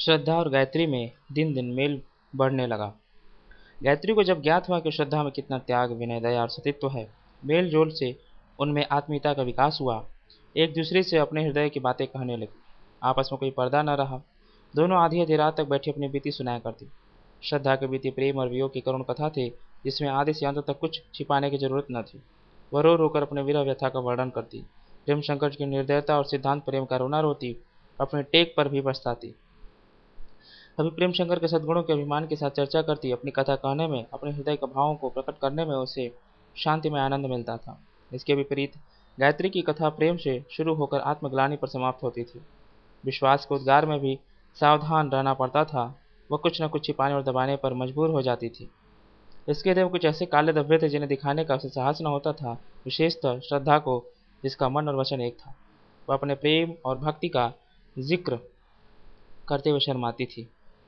श्रद्धा और गायत्री में दिन दिन मेल बढ़ने लगा। गायत्री को जब ज्ञात हुआ कि श्रद्धा में कितना त्याग, विनय, दया और सतीत्व है, मेल जोल से उनमें आत्मीयता का विकास हुआ। एक दूसरे से अपने हृदय की बातें कहने लगी। आपस में कोई पर्दा न रहा। दोनों आधी आधी रात तक बैठी अपनी बीती सुनाया करती। श्रद्धा के बीती प्रेम और वियोग की करुण कथा थी, जिसमें आदि से अंत तक कुछ छिपाने की जरूरत न थी। वह रो रोकर अपने विरह व्यथा का वर्णन करती। प्रेम शंकर की निर्दयता और सिद्धांत प्रेम का रोना रोती, अपने टेक पर भी पछताती। अभी प्रेम शंकर के सद्गुणों के अभिमान के साथ चर्चा करती। अपनी कथा कहने में, अपने हृदय के भावों को प्रकट करने में उसे शांति में आनंद मिलता था। इसके विपरीत गायत्री की कथा प्रेम से शुरू होकर आत्मग्लानि पर समाप्त होती थी। विश्वास के उद्गार में भी सावधान रहना पड़ता था। वह कुछ न कुछ छिपाने और दबाने पर मजबूर हो जाती थी। इसके हृदय में कुछ ऐसे काले धब्बे थे जिन्हें दिखाने का उसे साहस न होता था, विशेषतः श्रद्धा को, जिसका मन और वचन एक था। वह अपने प्रेम और भक्ति का जिक्र करते हुए शर्माती थी।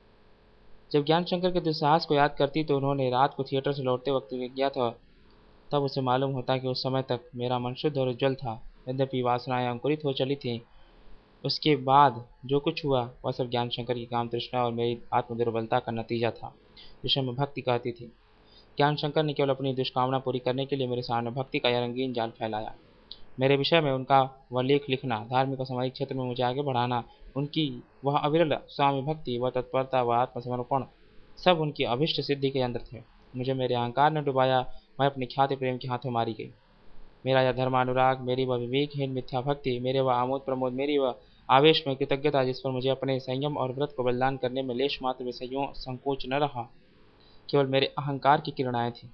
जब ज्ञान शंकर के दुस्साहस को याद करती तो उन्होंने रात को थिएटर से लौटते वक्त किया था, तब उसे मालूम होता कि उस समय तक मेरा मन शुद्ध और उज्ज्वल था। यद्यपि वासनाएं अंकुरित हो चली थीं, उसके बाद जो कुछ हुआ वह सब ज्ञान शंकर की काम तृष्णा और मेरी आत्मदुर्बलता का नतीजा था, जिसे मैं भक्ति कहती थी। ज्ञान शंकर ने केवल अपनी दुष्कामना पूरी करने के लिए मेरे सामने भक्ति का यह रंगीन जाल फैलाया। मेरे विषय में उनका वह लेख लिखना, धार्मिक और सामाजिक क्षेत्र में मुझे आगे बढ़ाना, उनकी वह अविरल स्वामी भक्ति, वह तत्परता, वह आत्मसमर्पण, सब उनकी अभिष्ट सिद्धि के यंत्र थे। मुझे मेरे अहंकार ने डुबाया। मैं अपनी ख्याति प्रेम के हाथों मारी गई। मेरा यह धर्मानुराग, मेरी वह विवेकहीन मिथ्या भक्ति, मेरे वह आमोद प्रमोद, मेरी वह आवेश में कृतज्ञता, जिस पर मुझे अपने संयम और व्रत को बलिदान करने में लेश मात्र विषयों संकोच न रहा, केवल मेरे अहंकार की किरणाएं थी।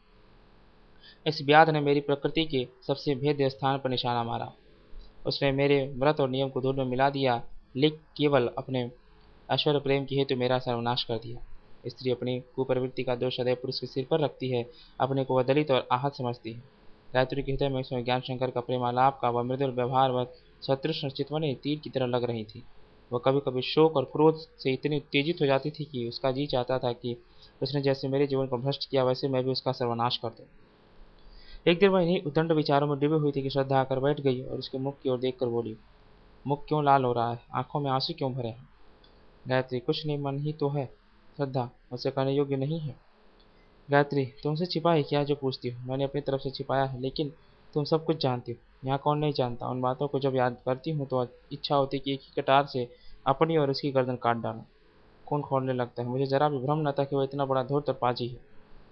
इस व्याध ने मेरी प्रकृति के सबसे भेद्य स्थान पर निशाना मारा। उसने मेरे व्रत और नियम को धूल में मिला दिया, लेकिन केवल अपने ऐश्वर्य प्रेम की हेतु मेरा सर्वनाश कर दिया। स्त्री अपनी कुप्रवृत्ति का दोष सदैव पुरुष के सिर पर रखती है, अपने को वह दलित और आहत समझती है। गायत्री के हृदय में उसमें ज्ञान शंकर का प्रेमालाप का वह मृदुल व्यवहार, वह सतृष्ण चितवने तीर की तरह लग रही थी। वह कभी कभी शोक और क्रोध से इतनी उत्तेजित हो जाती थी कि उसका जी चाहता था कि उसने जैसे मेरे जीवन को भ्रष्ट किया, वैसे मैं भी उसका सर्वनाश कर दूं। एक दिन वह इन्हीं उद्दंड विचारों में डूबी हुई थी कि श्रद्धा आकर बैठ गई और उसके मुख की ओर देखकर बोली, मुख क्यों लाल हो रहा है, आंखों में आंसू क्यों भरे हैं? गायत्री, कुछ नहीं, मन ही तो है। श्रद्धा, मुझसे कहने योग्य नहीं है। गायत्री, तुमसे छिपा है क्या जो पूछती हो? मैंने अपनी तरफ से छिपाया है, लेकिन तुम सब कुछ जानती हो। यहाँ कौन नहीं जानता? उन बातों को जब याद करती हूँ तो इच्छा होती कि एक ही कटार से अपनी और उसकी गर्दन काट डालूं। खून खोलने लगता है। मुझे जरा भी भ्रम न था कि वह इतना बड़ा धूर्त और पाजी है।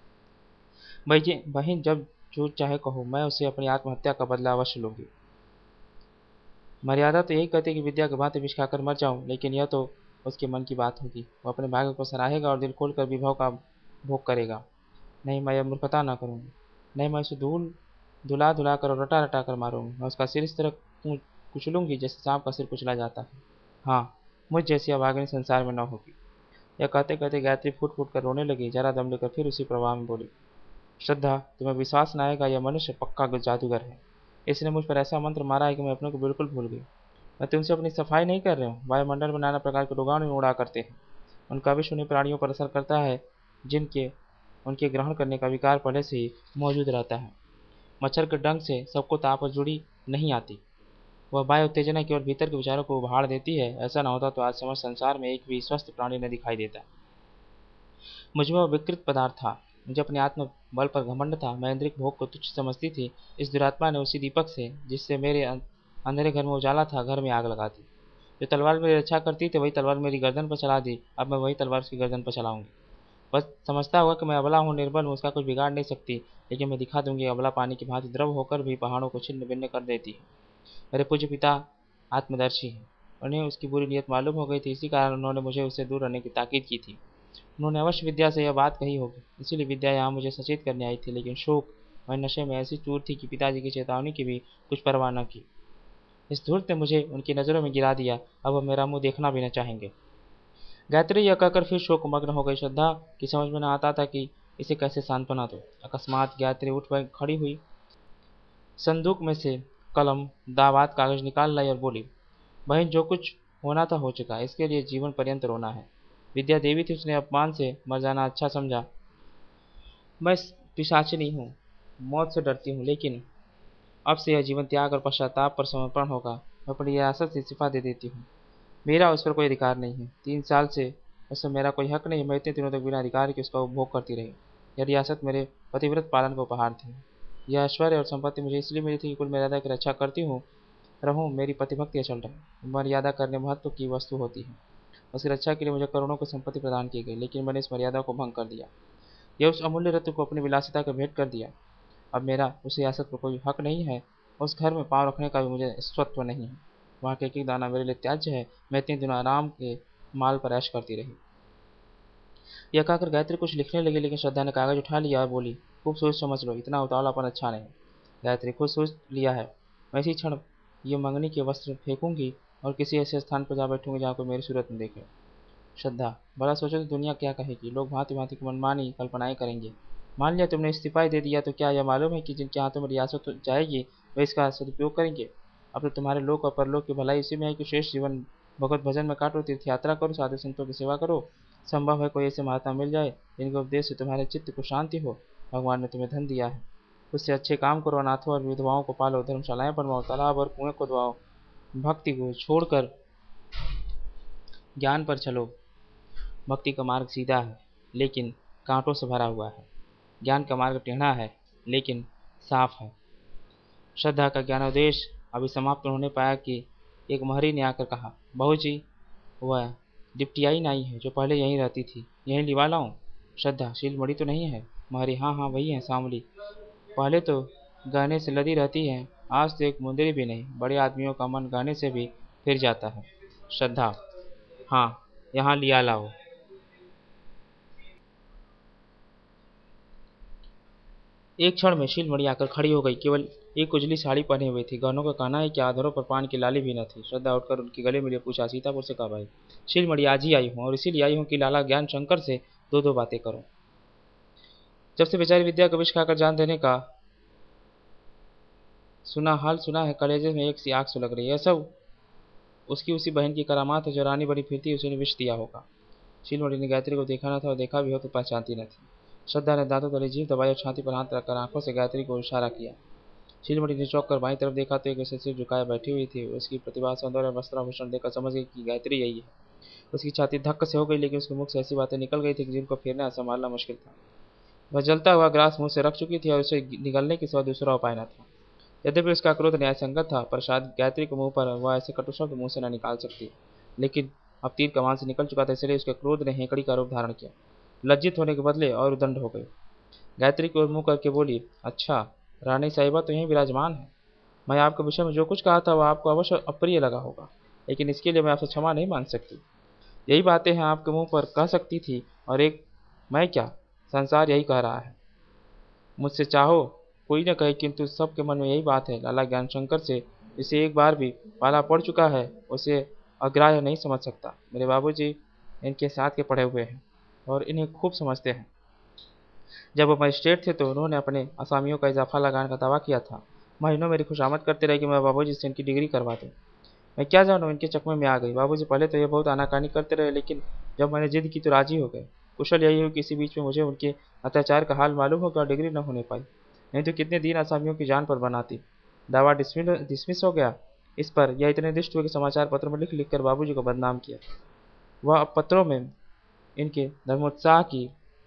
बहन, जब जो चाहे कहो, मैं उसे अपनी आत्महत्या का बदला अवश्य लूंगी। मर्यादा तो यही कहती कि विद्या के भांति विष खाकर मर जाऊं, लेकिन यह तो उसके मन की बात होगी। वह अपने भाग्य को सराहेगा और दिल खोलकर विभव का भोग करेगा। नहीं, मैं यह मूर्खता न करूंगी। नहीं, मैं उसे धुला धुला कर और रटा रटा कर मारूंगी। मैं उसका सिर इस तरह कुचलूंगी जैसे सांप का सिर कुचला जाता है। हाँ, मुझ जैसी अभागिनी संसार में न होगी। यह कहते कहते गायत्री फूट फूट कर रोने लगी। जरा दम लेकर फिर उसी प्रवाह में बोली, श्रद्धा, तुम्हें विश्वास न आएगा, यह मनुष्य पक्का जादूगर है। इसने मुझ पर ऐसा मंत्र मारा है कि मैं अपने को बिल्कुल भूल गई। मैं तुमसे अपनी सफाई नहीं कर रही हूँ। वायुमंडल में नाना प्रकार के रोगाणु उड़ा करते हैं। उनका विष उन्हीं प्राणियों पर असर करता है जिनके उनके ग्रहण करने का विकार पहले से ही मौजूद रहता है। मच्छर के डंक से सबको ताप और जुड़ी नहीं आती। वह वायु उत्तेजना केवल भीतर के विचारों को उभाड़ देती है। ऐसा न होता तो आज समस्त संसार में एक भी स्वस्थ प्राणी न दिखाई देता। मुझ में वह विकृत पदार्थ था। मुझे अपने आत्म बल पर घमंड था। मैं इंद्रिक भोग को तुच्छ समझती थी। इस दुरात्मा ने उसी दीपक से, जिससे मेरे अंधेरे घर में उजाला था, घर में आग लगा दी। जो तलवार मेरी रक्षा करती थी, वही तलवार मेरी गर्दन पर चला दी। अब मैं वही तलवार उसकी गर्दन पर चलाऊंगी। बस समझता हुआ कि मैं अबला हूँ, निर्बल हूँ, उसका कुछ बिगाड़ नहीं सकती, लेकिन मैं दिखा दूंगी अबला पानी की भांति द्रव होकर भी पहाड़ों को छिन्न भिन्न कर देती है। मेरे पूज्य पिता आत्मदर्शी हैं। उन्हें उसकी बुरी नीयत मालूम हो गई थी, इसी कारण उन्होंने मुझे उससे दूर रहने की ताकीद की थी। उन्होंने अवश्य विद्या से यह बात कही होगी, इसीलिए विद्या यहाँ मुझे सचेत करने आई थी। लेकिन शोक वह नशे में ऐसी चूर थी कि पिताजी की चेतावनी की भी कुछ परवाह न की। इस धूर्त ने मुझे उनकी नज़रों में गिरा दिया। अब वह मेरा मुंह देखना भी न चाहेंगे। गायत्री यह कहकर फिर शोकमग्न हो गई। श्रद्धा की समझ में न आता था कि इसे कैसे सांत्वना दो। अकस्मात गायत्री उठ खड़ी हुई, संदूक में से कलम, दावात, कागज निकाल लाई और बोली, बहन, जो कुछ होना था हो चुका। इसके लिए जीवन पर्यंत रोना है। विद्या देवी थी, उसने अपमान से मर जाना अच्छा समझा। मैं पिशाचिनी हूँ, मौत से डरती हूँ, लेकिन अब से यह जीवन त्याग और पश्चाताप पर समर्पण होगा। मैं अपनी रियासत से इस्तीफा दे देती हूँ। मेरा उस पर कोई अधिकार नहीं है। 3 साल से उसमें मेरा कोई हक नहीं। मैं इतने दिनों तक बिना अधिकार के उसका उपभोग करती रही। यह रियासत मेरे पतिव्रत पालन का उपहार थी। यह ऐश्वर्य और संपत्ति मुझे इसलिए मिली थी कि कुल मर्यादा की रक्षा करती हूँ रहूँ, मेरी प्रतिभक्ति अचल रहे। मर्यादा करने महत्व की वस्तु होती है। उसकी रक्षा के लिए मुझे करोड़ों की संपत्ति प्रदान की गई, लेकिन मैंने इस मर्यादा को भंग कर दिया। यह उस अमूल्य रत्न को अपनी विलासिता का भेंट कर दिया। अब मेरा उस रियासत पर कोई हक नहीं है। उस घर में पाँव रखने का भी मुझे स्वत्व नहीं है। वहाँ का एक दाना मेरे लिए त्याज्य है। मैं इतने दिनों आराम के माल पर ऐश करती रही। यह कहकर गायत्री कुछ लिखने लगी, लेकिन श्रद्धा ने कागज उठा लिया और बोली, खूब सोच समझ लो, इतना उतावलापन अच्छा नहीं। गायत्री, खुद सोच लिया है। मैं इसी क्षण ये मंगनी के वस्त्र फेंकूंगी और किसी ऐसे स्थान पर जा बैठूंगी जहाँ कोई मेरी सूरत न देखे। श्रद्धा, भला सोचो तो दुनिया क्या कहेगी। लोग भांति भांति की मनमानी कल्पनाएं करेंगे। मान लिया तुमने इस्तीफा ही दे दिया, तो क्या यह मालूम है कि जिनके हाथों में रियासत जाएगी वे इसका सदुपयोग करेंगे। अब तो तुम्हारे लोक और परलोक की भलाई इसी में है कि शेष जीवन भगवत भजन में काटो, तीर्थ यात्रा करो, साधु संतों की सेवा करो। संभव है कोई ऐसे महात्मा मिल जाए जिनके उपदेश से तुम्हारे चित्त को शांति हो। भगवान ने तुम्हें धन दिया है, उससे अच्छे काम करो। अनाथों और विधवाओं को पालो, धर्मशालाएं बनवाओ, तालाब और कुएं खुदवाओ। भक्ति को छोड़कर ज्ञान पर चलो। भक्ति का मार्ग सीधा है, लेकिन कांटों से भरा हुआ है। ज्ञान का मार्ग टेढ़ा है, लेकिन साफ है। श्रद्धा का ज्ञानोदेश अभी समाप्त होने पाया कि एक महरी ने आकर कहा, बहू जी, वह डिप्टियाई नाई है जो पहले यहीं रहती थी, यहीं लिवा लाऊं। श्रद्धा, शीलमणि तो नहीं है? महरी, हाँ हाँ वही है, सांवली। पहले तो गहने से लदी रहती है, आज तो एक मुंदरी भी नहीं। बड़े आदमियों का मन गहने से भी फिर जाता है। श्रद्धा, हाँ, यहाँ लिया लाओ। एक क्षण में शीलमणि आकर खड़ी हो गई। केवल एक उजली साड़ी पहने हुए थी। गहनों का कहना है कि आधरों पर पान की लाली भी न थी। श्रद्धा उठकर उनके गले मिले, पूछा, सीतापुर से कब आई? शीलमणि, आज ही आई हूँ, और इसीलिए आई हूँ कि लाला ज्ञान शंकर से दो दो बातें करूँ। जब से बेचारी विद्या को विष खाकर जान देने का सुना है, कलेजे में एक सी आग सुलग रही है। सब उसकी उसी बहन की करामात है जो रानी बनी फिरती, उसी ने विष दिया होगा। शीलमणि ने गायत्री को देखा न था, और देखा भी हो तो पहचानती न थी। श्रद्धा ने दांतों तले जीभ दबाई और छाती पर हाथ रखकर आंखों से गायत्री को इशारा किया। शीलमणि ने चौंक कर बाईं तरफ देखा तो एक ऐसे सिर झुकाए बैठी हुई थी। उसकी प्रतिभा, सौंदर्य और वस्त्राभूषण देखकर समझ गई कि गायत्री यही है। उसकी छाती धक्क से हो गई, लेकिन उसके मुख से ऐसी बातें निकल गई थी कि जिनको फेरना या संभालना मुश्किल था। वह जलता हुआ ग्रास मुंह से रख चुकी थी और उसे निगलने के सिवा दूसरा उपाय न था। यद्यपि उसका क्रोध न्यायसंगत था, पर शायद गायत्री के मुंह पर वह ऐसे कटु शब्द मुंह से न निकाल सकती। लेकिन अब तीर कमान से निकल चुका था, इसलिए उसके क्रोध ने हेकड़ी का रूप धारण किया। लज्जित होने के बदले और उदंड हो गई। गायत्री की ओर मुंह करके बोली, अच्छा, रानी साहिबा तो यहीं विराजमान है। मैं आपके विषय में जो कुछ कहा था वह आपको अवश्य अप्रिय लगा होगा, लेकिन इसके लिए मैं आपसे क्षमा नहीं मांग सकती। यही बातें हैं आपके मुंह पर कह सकती थी, और एक मैं क्या, संसार यही कह रहा है। मुझसे चाहो कोई न कहे, किंतु सबके मन में यही बात है। लाला ज्ञानशंकर से इसे एक बार भी पाला पड़ चुका है, उसे अग्राह्य नहीं समझ सकता। मेरे बाबूजी इनके साथ के पढ़े हुए हैं और इन्हें खूब समझते हैं। जब वो मजिस्ट्रेट थे तो उन्होंने अपने असामियों का इजाफा लगाने का दावा किया था। महीनों मेरी खुशामद करते रहे कि मैं बाबूजी से इनकी डिग्री करवा दूँ। मैं क्या जानूँ, इनके चकमे में आ गई। बाबूजी पहले तो ये बहुत आनाकानी करते रहे, लेकिन जब मैंने जिद की तो राजी हो गए। कुशल यही हो कि इसी बीच में मुझे उनके अत्याचार का हाल मालूम हो गया और डिग्री न होने पाई, नहीं तो कितने दिन आसामियों की जान पर बनाती। दावा डिसमिस हो गया। इस पर यह इतने दुष्ट हुए कि समाचार पत्र में लिख लिख कर बाबूजी को बदनाम किया। वह अब पत्रों में इनके धर्मोत्साह की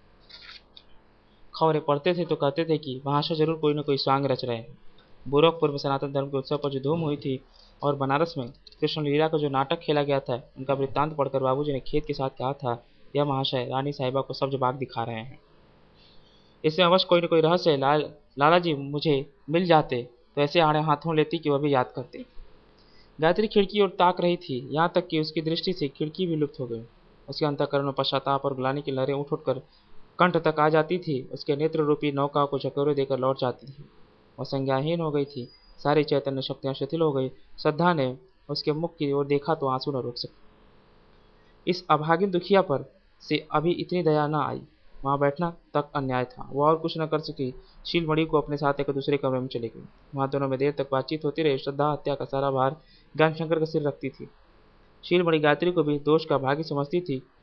खबरें पढ़ते थे तो कहते थे कि वहाँ से जरूर कोई न कोई स्वांग रच रहे हैं। गोरखपुर में सनातन धर्म के उत्सव पर जो धूम हुई थी, और बनारस में कृष्ण लीला का जो नाटक खेला गया था, उनका वृत्तांत पढ़कर बाबूजी ने खेद के साथ कहा था, यह महाशय रानी साहिबा को सब्ज बाग दिखा रहे हैं। इसमें अवश्य कोई न कोई रहस्य है। लाला जी मुझे मिल जाते तो ऐसे आड़े हाथों लेती कि वह भी याद करते। गायत्री खिड़की ओर ताक रही थी, यहाँ तक कि उसकी दृष्टि से खिड़की भी लुप्त हो गई। उसके अंतःकरण में पश्चाताप और ग्लानि की लहरें उठ उठकर कंठ तक आ जाती थी। उसके नेत्र रूपी नौका को झकोरे देकर लौट जाती थी। वह संज्ञाहीन हो गई थी। सारी चैतन्य शक्तियां शिथिल हो गई। श्रद्धा ने उसके मुख की ओर देखा तो आंसू न रोक सकी। इस अभागिन दुखिया पर से अभी इतनी दया न आई। वहां बैठना तक अन्याय था। वह और कुछ न कर सकी। शीलमणि को अपने साथ लेकर दूसरे कमरे में चली गई। वहां दोनों में देर तक बातचीत होती रही। श्रद्धा हत्या का सारा भार ज्ञानशंकर का सिर रखती थी। शीलमणि गायत्री को भी दोष का भागी समझती थी।